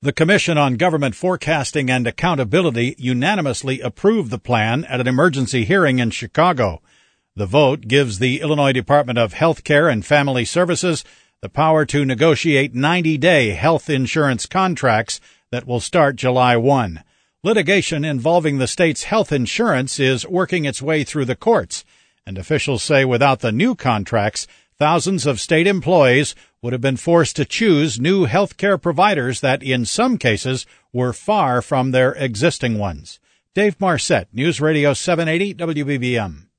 The Commission on Government Forecasting and Accountability unanimously approved the plan at an emergency hearing in Chicago. The vote gives the Illinois Department of Health Care and Family Services the power to negotiate 90-day health insurance contracts that will start July 1. Litigation involving the state's health insurance is working its way through the courts, and officials say without the new contracts, thousands of state employees would have been forced to choose new health care providers that, in some cases, were far from their existing ones. Dave Marcette, News Radio 780 WBBM.